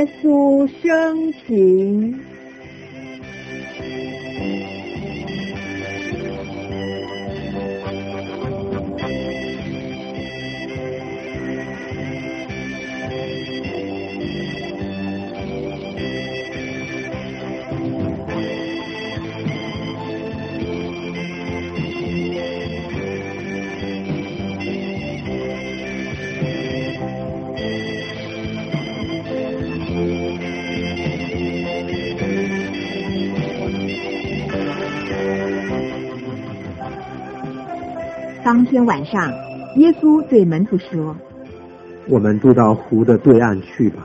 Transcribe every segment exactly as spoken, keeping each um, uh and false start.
耶稣生平。 当天晚上，耶稣对门徒说： 我们渡到湖的对岸去吧。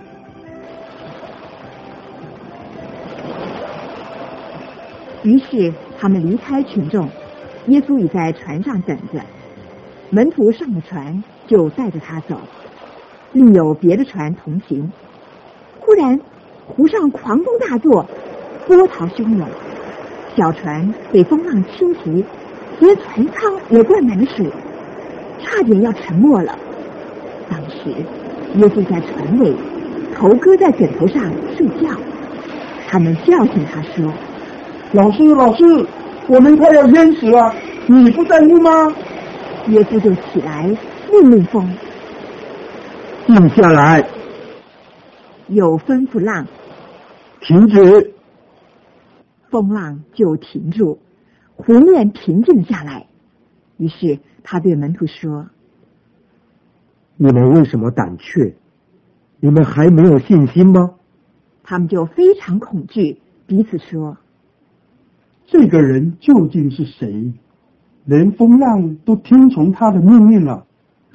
于是他们离开群众，耶稣已在船上等着。门徒上了船，就带着他走，另有别的船同行。忽然湖上狂风大作，波涛汹涌，小船被风浪侵袭，连船舱也灌满了水，差点要沉没了。当时耶稣在船尾，头搁在枕头上睡觉。他们叫醒他说： 老师老师，我们快要淹死了，你不在乎吗？ 耶稣就起来命令风， 静下来， 又吩咐浪， 停止。 风浪就停住，湖面平静下来。于是他对门徒说： 你们为什么胆怯？你们还没有信心吗？ 他们就非常恐惧，彼此说： 这个人究竟是谁？连风浪都听从他的命令了。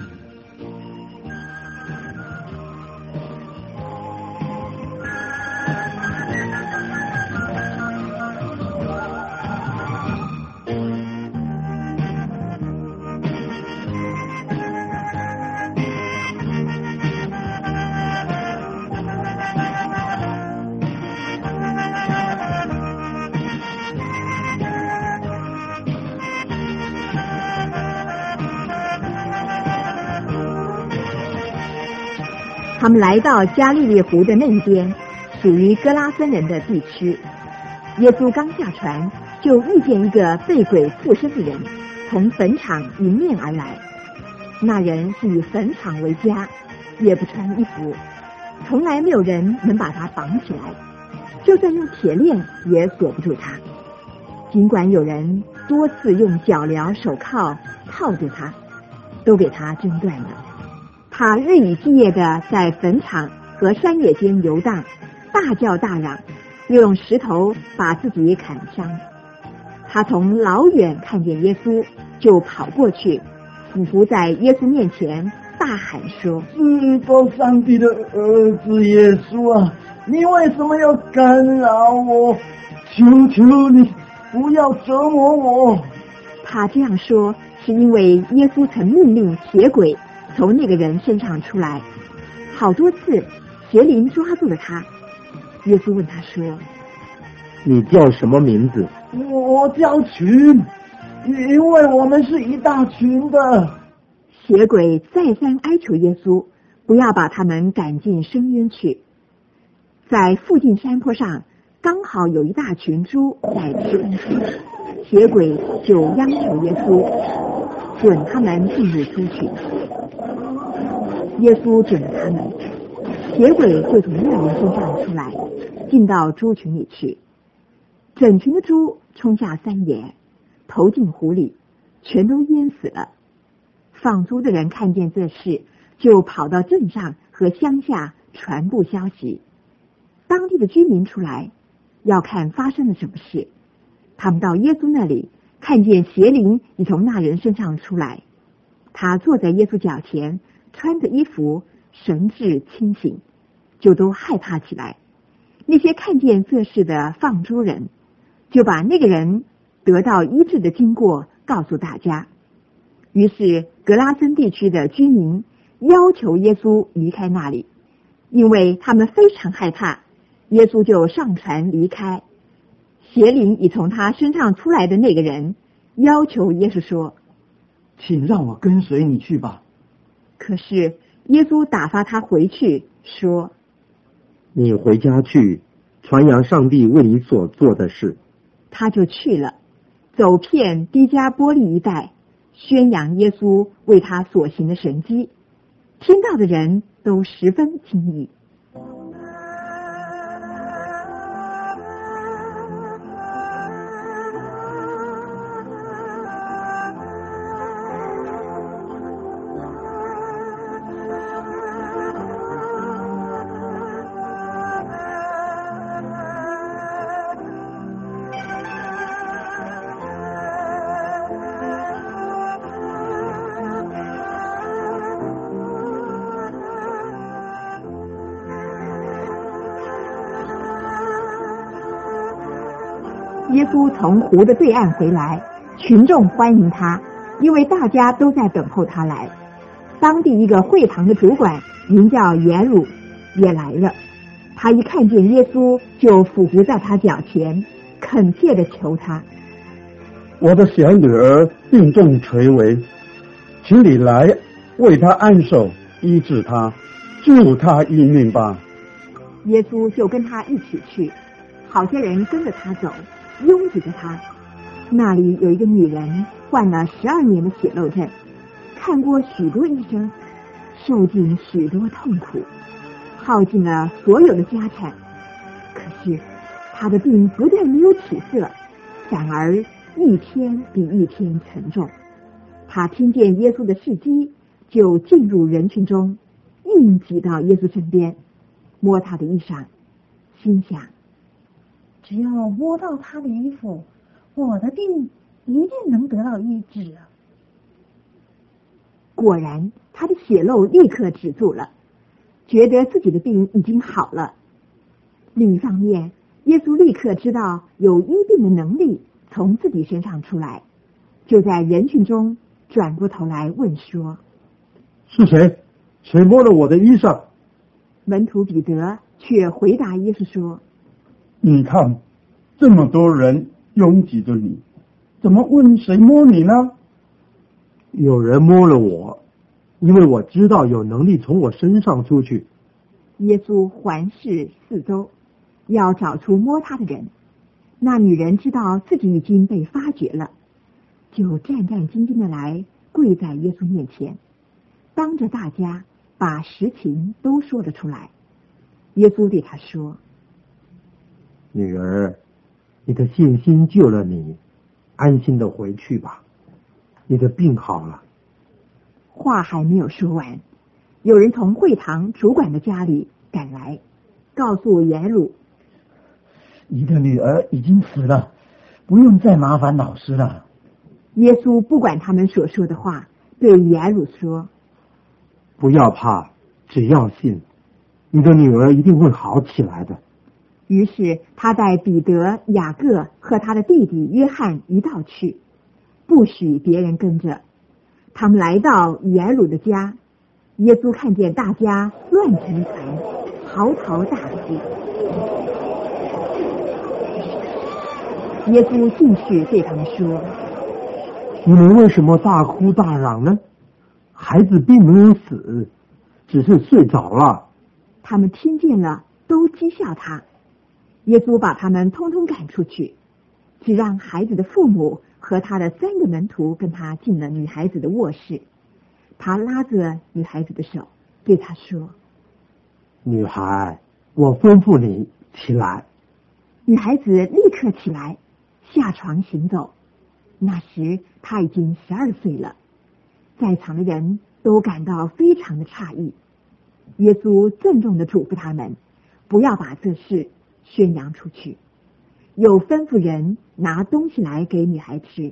他们来到加利利湖的那一边，属于哥拉森人的地区。耶稣刚下船，就遇见一个被鬼附身的人从坟场迎面而来。那人是以坟场为家，也不穿衣服，从来没有人能把他绑起来，就算用铁链也锁不住他。尽管有人多次用脚镣手铐套着他，都给他挣断了。他日以继夜地在坟场和山野间游荡，大叫大嚷，又用石头把自己砍伤。他从老远看见耶稣，就跑过去，俯伏在耶稣面前，大喊说： 是否上帝的儿子耶稣啊，你为什么要干扰我？求求你不要折磨我。 他这样说是因为耶稣曾命令邪鬼从那个人身上出来，好多次邪灵抓住了他。耶稣问他说： 你叫什么名字？ 我叫群，因为我们是一大群的。 邪鬼再三哀求耶稣不要把他们赶进深渊去。在附近山坡上刚好有一大群猪在吃东西，邪鬼就央求耶稣准他们进入猪群。耶稣准了他们，邪鬼就从那人身上出来，进到猪群里去。整群的猪冲下山野，投进湖里，全都淹死了。放猪的人看见这事，就跑到镇上和乡下传布消息。当地的居民出来要看发生了什么事。他们到耶稣那里，看见邪灵已从那人身上出来，他坐在耶稣脚前，穿着衣服，神志清醒，就都害怕起来。那些看见这事的放猪人就把那个人得到医治的经过告诉大家。于是格拉森地区的居民要求耶稣离开那里，因为他们非常害怕。耶稣就上船离开。邪灵已从他身上出来的那个人要求耶稣说： 请让我跟随你去吧。 可是耶稣打发他回去，说： 你回家去，传扬上帝为你所做的事。 他就去了，走遍低加波利一带，宣扬耶稣为他所行的神迹，听到的人都十分惊异。耶稣从湖的对岸回来，群众欢迎他，因为大家都在等候他来。当地一个会堂的主管名叫元儒也来了，他一看见耶稣，就俯伏在他脚前，恳切地求他： 我的小女儿病重垂危，请你来为她按手，医治她，救她一命吧。 耶稣就跟他一起去，好些人跟着他走，拥挤着他。那里有一个女人患了十二年的血漏症，看过许多医生，受尽许多痛苦，耗尽了所有的家产。可是她的病不但没有起色，反而一天比一天沉重。她听见耶稣的事迹，就进入人群中，硬挤到耶稣身边，摸他的衣裳，心想： 只要摸到他的衣服，我的病一定能得到医治啊！ 果然，他的血漏立刻止住了，觉得自己的病已经好了。另一方面，耶稣立刻知道有医病的能力从自己身上出来，就在人群中转过头来问说： 是谁？谁摸了我的衣裳？ 门徒彼得却回答耶稣说： 你看，这么多人拥挤着你，怎么问谁摸你呢？ 有人摸了我，因为我知道有能力从我身上出去。 耶稣环视四周，要找出摸他的人。那女人知道自己已经被发觉了，就战战兢兢的来跪在耶稣面前，当着大家把实情都说了出来。耶稣对他说： 女儿，你的信心救了你，安心的回去吧，你的病好了。 话还没有说完，有人从会堂主管的家里赶来，告诉元儒： 你的女儿已经死了，不用再麻烦老师了。 耶稣不管他们所说的话，对元儒说： 不要怕，只要信，你的女儿一定会好起来的。 于是他带彼得、雅各和他的弟弟约翰一道去，不许别人跟着。他们来到元儒的家，耶稣看见大家乱成一团，嚎啕大哭。耶稣进去对他们说： 你们为什么大哭大嚷呢？孩子并没有死，只是睡着了。 他们听见了，都讥笑他。耶稣把他们通通赶出去，只让孩子的父母和他的三个门徒跟他进了女孩子的卧室。他拉着女孩子的手，对她说： 女孩，我吩咐你起来。 女孩子立刻起来，下床行走。那时她已经十二岁了，在场的人都感到非常的诧异。耶稣郑重地嘱咐他们，不要把这事宣扬出去，又吩咐人拿东西来给女孩吃。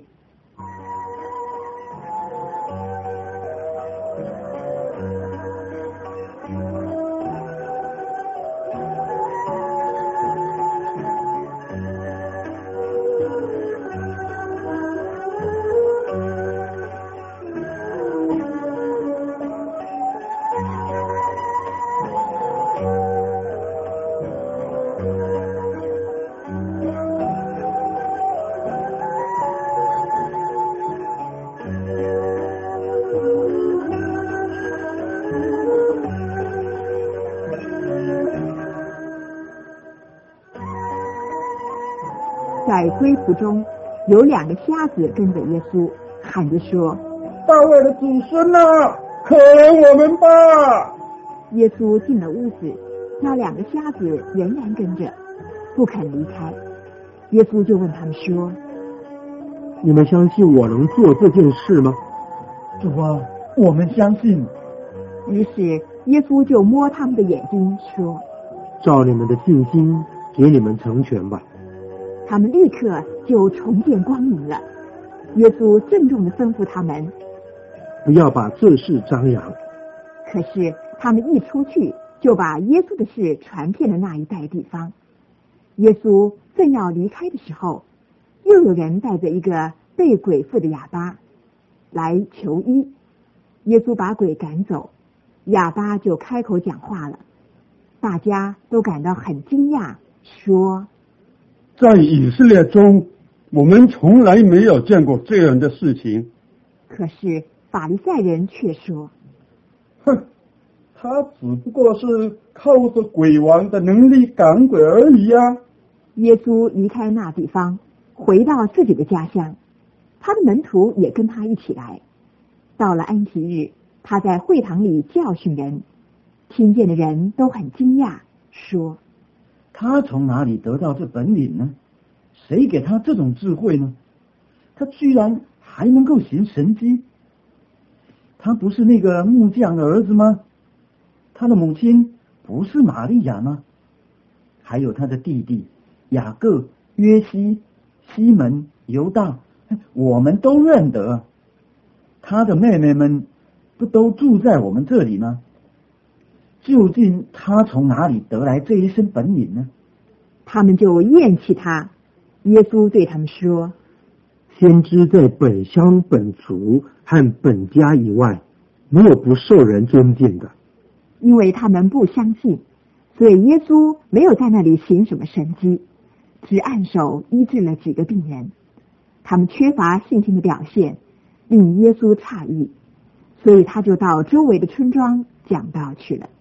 在归途中，有两个瞎子跟着耶稣，喊着说： 大卫的祖孙啊，可怜我们吧！ 耶稣进了屋子，那两个瞎子仍然跟着，不肯离开。耶稣就问他们说： 你们相信我能做这件事吗？ 主啊，我们相信。 于是耶稣就摸他们的眼睛说： 照你们的信心给你们成全吧。 他们立刻就重见光明了。耶稣郑重地吩咐他们， 不要把这事张扬。 可是他们一出去，就把耶稣的事传遍了那一带地方。耶稣正要离开的时候，又有人带着一个被鬼附的哑巴来求医。耶稣把鬼赶走，哑巴就开口讲话了。大家都感到很惊讶，说： 在以色列中，我们从来没有见过这样的事情。 可是法利赛人却说： 哼，他只不过是靠着鬼王的能力赶鬼而已啊。 耶稣离开那地方，回到自己的家乡，他的门徒也跟他一起来。到了安息日，他在会堂里教训人，听见的人都很惊讶，说： 他从哪里得到这本领呢？谁给他这种智慧呢？他居然还能够行神迹。他不是那个木匠的儿子吗？他的母亲不是玛利亚吗？还有他的弟弟雅各、约西、西门、犹大，我们都认得。他的妹妹们不都住在我们这里吗？究竟他从哪里得来这一身本领呢？ 他们就厌弃他。耶稣对他们说： 先知在本乡本族和本家以外，没有不受人尊敬的。 因为他们不相信，所以耶稣没有在那里行什么神迹，只按手医治了几个病人。他们缺乏信心的表现，令耶稣诧异，所以他就到周围的村庄讲道去了。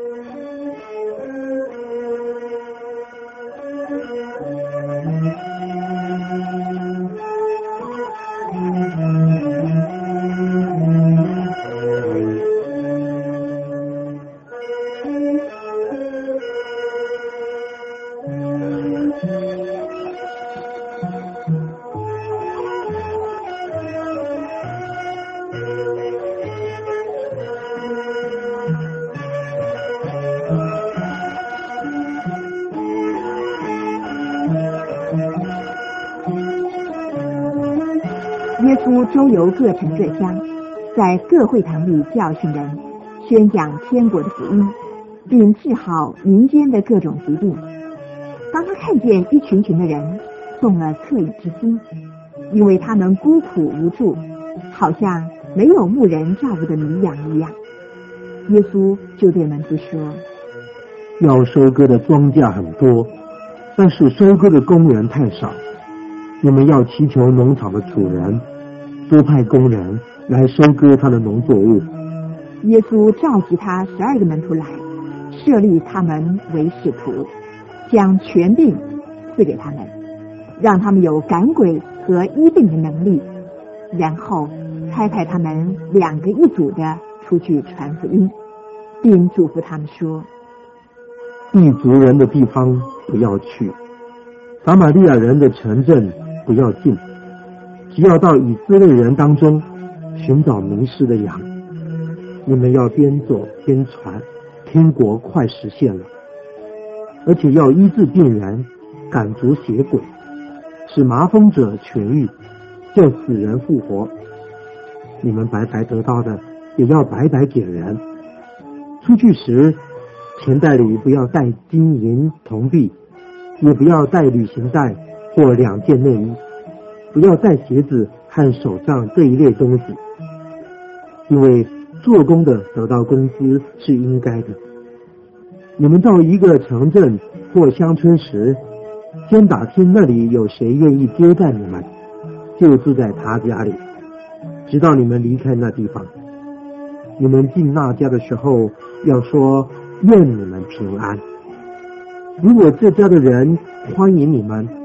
耶稣周游各城各乡，在各会堂里教训人，宣讲天国的福音，并治好民间的各种疾病。当他看见一群群的人，动了恻隐之心，因为他们孤苦无助，好像没有牧人照顾的迷羊一样。耶稣就对门徒说： 要收割的庄稼很多，但是收割的工人太少。你们要祈求农场的主人多派工人来收割他的农作物。 耶稣召集他十二个门徒来，设立他们为使徒，将权柄赐给他们，让他们有赶鬼和医病的能力，然后差派他们两个一组的出去传福音，并嘱咐他们说： 异族人的地方不要去，撒玛利亚人的城镇不要进，只要到以色列人当中寻找迷失的羊。你们要边走边传，天国快实现了。而且要医治病人，赶逐邪鬼，使麻风者痊愈，叫死人复活。你们白白得到的，也要白白给人。出去时，钱袋里不要带金银铜币，也不要带旅行袋或两件内衣，不要带鞋子和手杖这一类东西，因为做工的得到工资是应该的。你们到一个城镇或乡村时，先打听那里有谁愿意接待你们，就住在他家里，直到你们离开那地方。你们进那家的时候，要说愿你们平安。如果这家的人欢迎你们，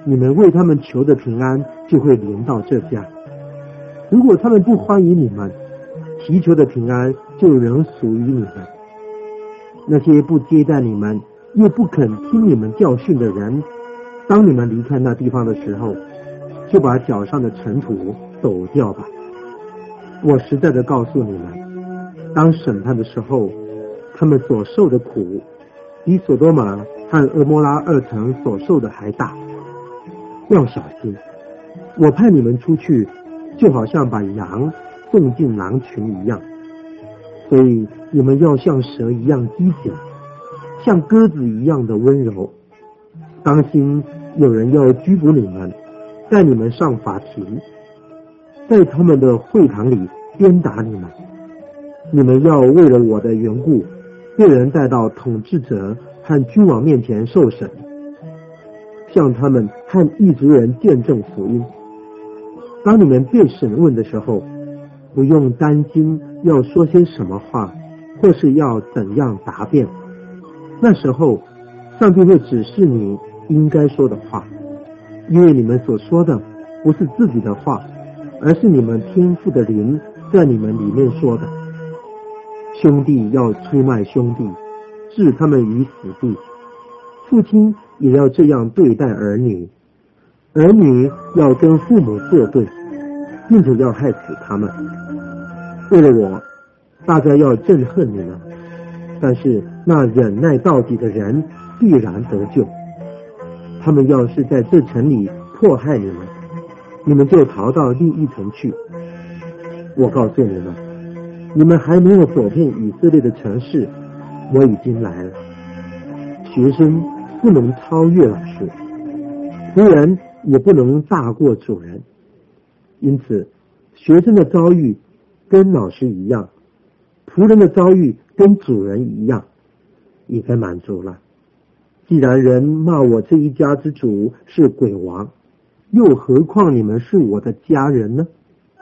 你们为他们求的平安就会临到这家。如果他们不欢迎你们，祈求的平安就仍属于你们。那些不接待你们又不肯听你们教训的人，当你们离开那地方的时候，就把脚上的尘土抖掉吧。我实在的告诉你们，当审判的时候，他们所受的苦比所多玛和蛾摩拉二城所受的还大。要小心，我派你们出去，就好像把羊送进狼群一样，所以你们要像蛇一样机警，像鸽子一样的温柔。当心有人要拘捕你们，带你们上法庭，在他们的会堂里鞭打你们。你们要为了我的缘故，被人带到统治者和君王面前受审，向他们和异族人见证福音。当你们被审问的时候，不用担心要说些什么话，或是要怎样答辩。那时候，上帝会指示你应该说的话，因为你们所说的不是自己的话，而是你们天父的灵在你们里面说的。兄弟要出卖兄弟，置他们于死地。父亲也要这样对待儿女，儿女要跟父母作对，并且要害死他们。为了我，大家要憎恨你们，但是那忍耐到底的人必然得救。他们要是在这城里迫害你们，你们就逃到另一城去。我告诉你们，你们还没有走遍以色列的城市，我已经来了。学生不能超越老师，仆人也不能大过主人。因此，学生的遭遇跟老师一样，仆人的遭遇跟主人一样，已该满足了。既然人骂我这一家之主是鬼王，又何况你们是我的家人呢？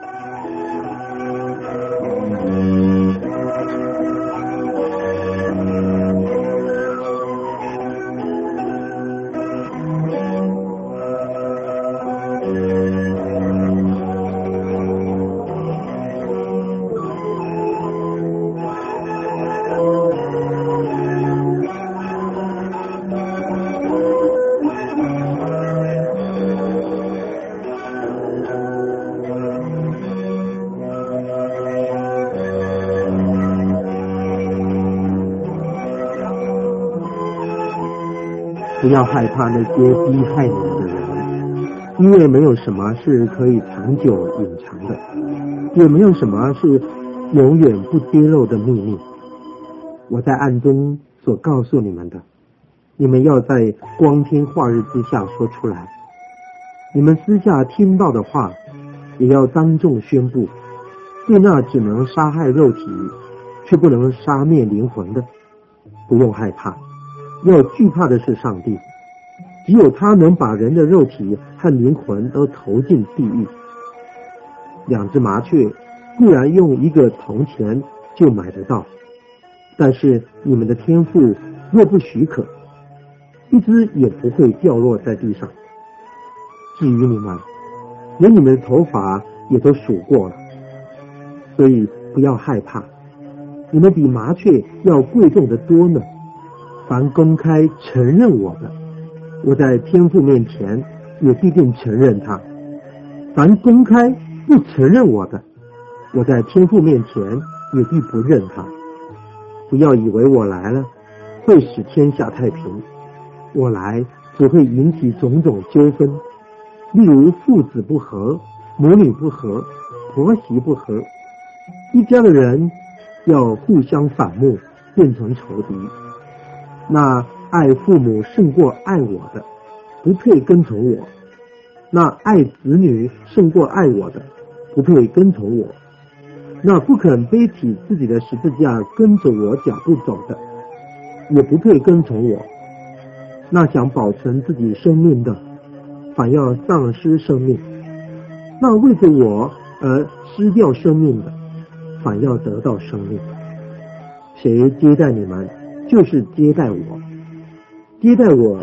不要害怕那些逼害你们的人，因为没有什么是可以长久隐藏的，也没有什么是永远不揭露的秘密。我在暗中所告诉你们的，你们要在光天化日之下说出来。你们私下听到的话，也要当众宣布。对那只能杀害肉体，却不能杀灭灵魂的，不用害怕。要惧怕的是上帝，只有他能把人的肉体和灵魂都投进地狱。两只麻雀固然用一个铜钱就买得到，但是你们的天父若不许可，一只也不会掉落在地上。至于你们，连你们的头发也都数过了，所以不要害怕，你们比麻雀要贵重的多呢。凡公开承认我的，我在天父面前也必定承认他；凡公开不承认我的，我在天父面前也必不认他。不要以为我来了会使天下太平，我来只会引起种种纠纷，例如父子不和、母女不和、婆媳不和，一家的人要互相反目，变成仇敌。那爱父母胜过爱我的，不配跟从我；那爱子女胜过爱我的，不配跟从我；那不肯背起自己的十字架跟着我脚步走的，也不配跟从我；那想保存自己生命的，反要丧失生命；那为着我而失掉生命的，反要得到生命。谁接待你们，就是接待我；接待我，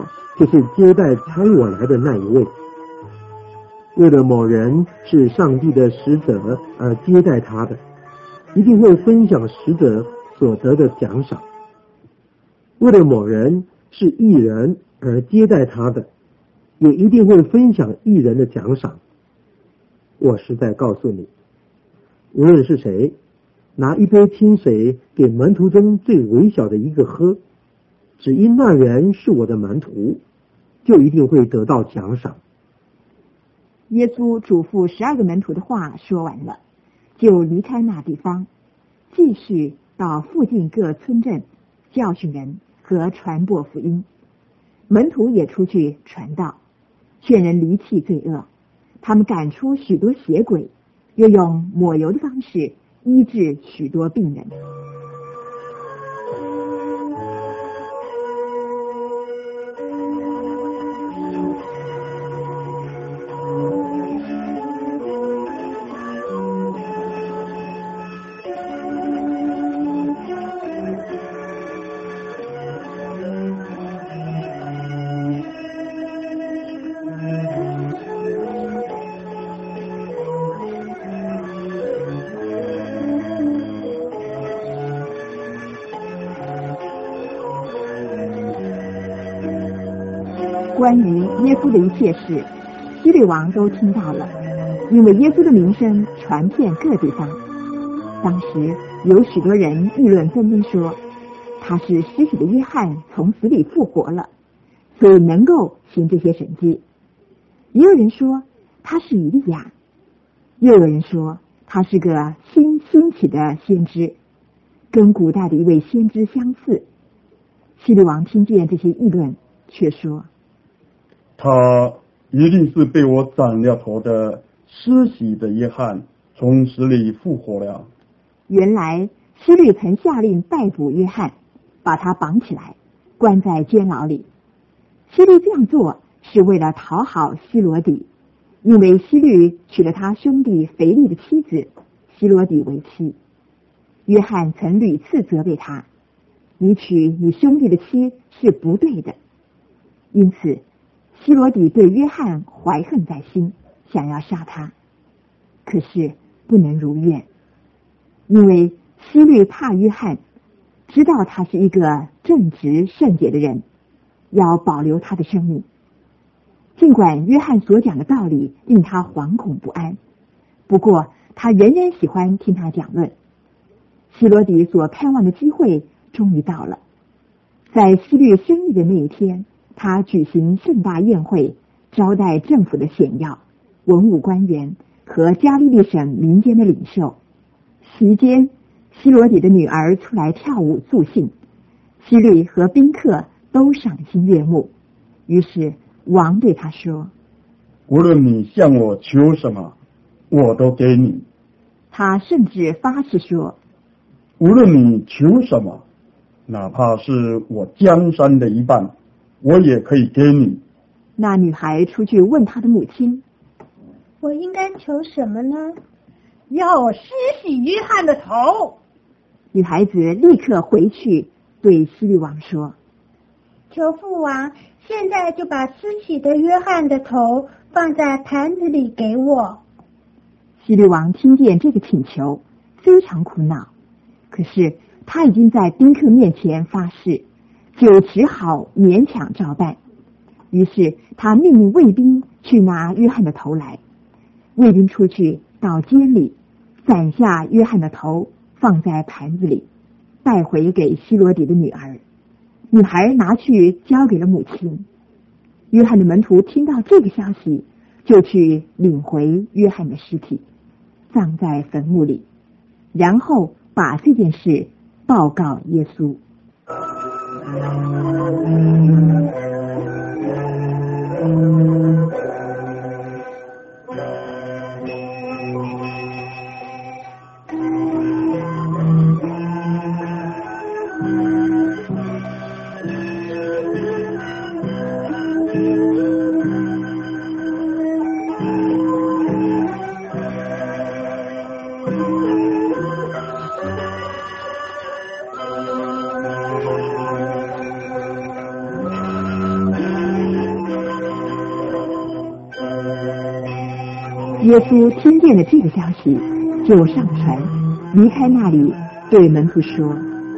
就是接待差我来的那一位。为了某人是上帝的使者而接待他的，一定会分享使者所得的奖赏。为了某人是义人而接待他的，也一定会分享义人的奖赏。我实在告诉你，无论是谁拿一杯清水给门徒中最微小的一个喝，只因那人是我的门徒，就一定会得到奖赏。 耶稣嘱咐十二个门徒的话说完了，就离开那地方，继续到附近各村镇教训人和传播福音。门徒也出去传道，劝人离弃罪恶。他们赶出许多邪鬼，又用抹油的方式医治许多病人。关于耶稣的一切事，希律王都听到了，因为耶稣的名声传遍各地方。当时有许多人议论纷纷说，他是施洗的约翰从死里复活了，所以能够行这些神迹。也有人说他是以利亚，又有人说他是个新兴起的先知，跟古代的一位先知相似。希律王听见这些议论，却说， 他一定是被我斩了头的施洗的约翰从死里复活了。 原来希律曾下令逮捕约翰，把他绑起来，关在监牢里。希律这样做是为了讨好希罗底，因为希律娶了他兄弟腓力的妻子希罗底为妻。约翰曾屡次责备他，你娶你兄弟的妻是不对的。因此希罗底对约翰怀恨在心，想要杀他，可是不能如愿，因为希律怕约翰，知道他是一个正直圣洁的人，要保留他的生命。尽管约翰所讲的道理令他惶恐不安，不过他仍然喜欢听他讲论。希罗底所盼望的机会终于到了，在希律生日的那一天，他举行盛大宴会，招待政府的显要、文武官员和加利利省民间的领袖。席间，希罗底的女儿出来跳舞助兴，希律和宾客都赏心悦目。于是王对他说， 无论你向我求什么，我都给你。 他甚至发誓说， 无论你求什么，哪怕是我江山的一半，我也可以给你。 那女孩出去问她的母亲， 我应该求什么呢？要施洗约翰的头。 女孩子立刻回去对希律王说， 求父王现在就把施洗的约翰的头放在盘子里给我。 希律王听见这个请求，非常苦恼，可是他已经在宾客面前发誓，就只好勉强照办。于是他命令卫兵去拿约翰的头来。卫兵出去到监里，斩下约翰的头，放在盘子里，带回给希罗底的女儿。女孩拿去交给了母亲。约翰的门徒听到这个消息，就去领回约翰的尸体，葬在坟墓里，然后把这件事报告耶稣。 耶稣听见了这个消息，就上船，离开那里，对门徒说：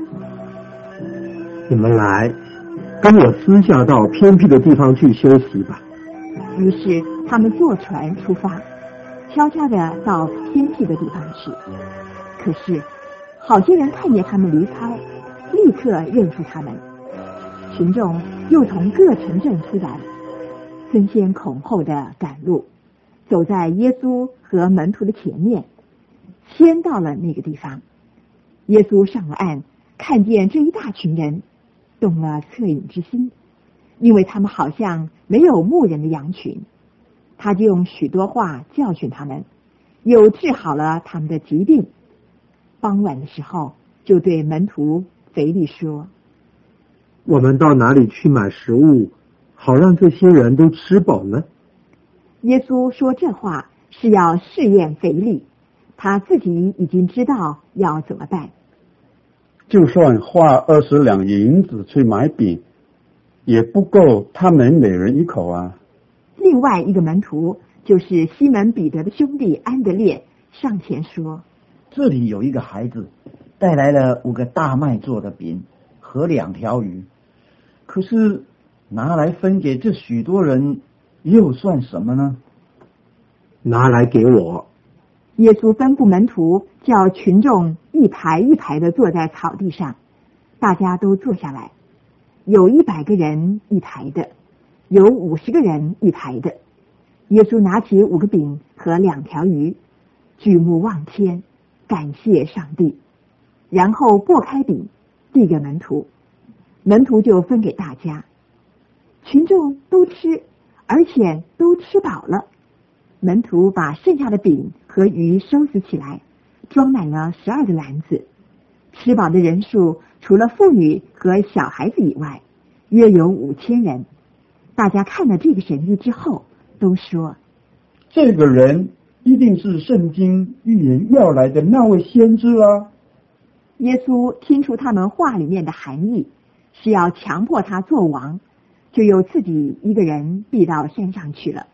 你们来，跟我私下到偏僻的地方去休息吧。 于是他们坐船出发，悄悄地到偏僻的地方去。可是好些人看见他们离开，立刻认出他们。群众又从各城镇出来，争先恐后地赶路，走在耶稣和门徒的前面，先到了那个地方。耶稣上了岸，看见这一大群人，动了恻隐之心，因为他们好像没有牧人的羊群。他就用许多话教训他们，又治好了他们的疾病。傍晚的时候，就对门徒腓力说： 我们到哪里去买食物，好让这些人都吃饱呢？ 耶稣说这话是要试验腓力，他自己已经知道要怎么办。 就算花二十两银子去买饼，也不够他们每人一口啊。 另外一个门徒，就是西门彼得的兄弟安德烈，上前说： 这里有一个孩子带来了五个大麦做的饼和两条鱼，可是拿来分给这许多人又算什么呢？ 拿来给我。 耶稣吩咐门徒叫群众一排一排的坐在草地上，大家都坐下来，有一百个人一排的，有五十个人一排的。耶稣拿起五个饼和两条鱼，举目望天，感谢上帝，然后擘开饼，递给门徒，门徒就分给大家。群众都吃，而且都吃饱了。门徒把剩下的饼和鱼收拾起来，装满了十二个篮子。吃饱的人数除了妇女和小孩子以外，约有五千人。大家看了这个神迹之后，都说： 这个人一定是圣经预言要来的那位先知啊。 耶稣听出他们话里面的含义，是要强迫他做王，就由自己一个人避到山上去了。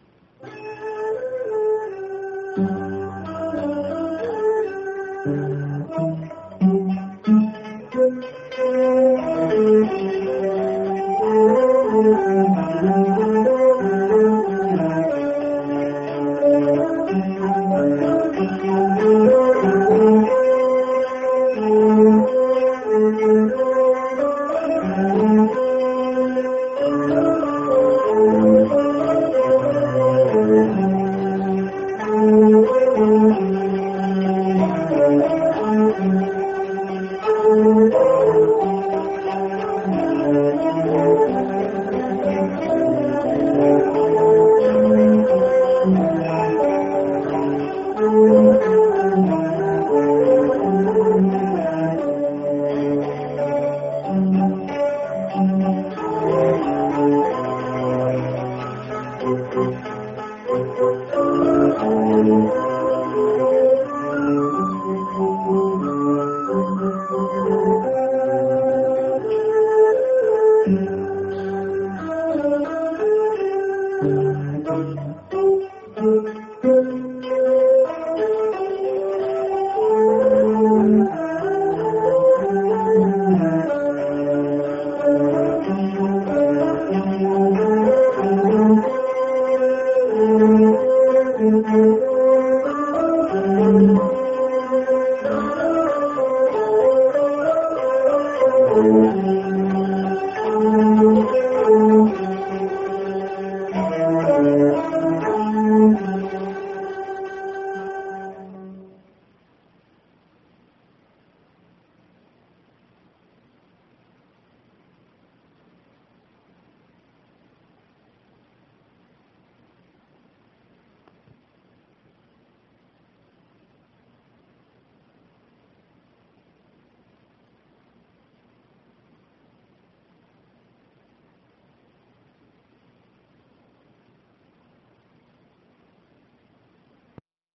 Thank you.